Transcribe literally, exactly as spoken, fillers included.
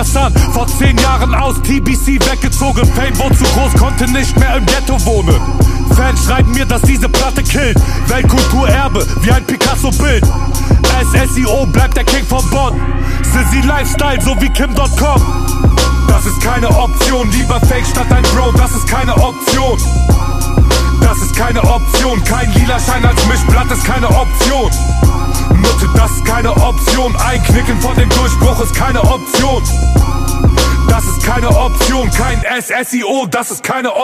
Son, vor zehn Jahren aus T B C weggezogen. Fame wurde zu groß, konnte nicht mehr im Ghetto wohnen. Fans schreiben mir, dass diese Platte killt. Weltkulturerbe, wie ein Picasso-Bild. S S I O bleibt der King von Bonn. Sizzy Lifestyle, so wie Kim Punkt com. Das ist keine Option, lieber Fake statt ein Bro, das ist keine Option. Das ist keine Option, kein lila Schein als Mischblatt ist keine Option. Nutte, das ist keine Option, einknicken vor dem Durchbruch ist keine Option. Das ist keine Option, kein S S I O, das ist keine Option.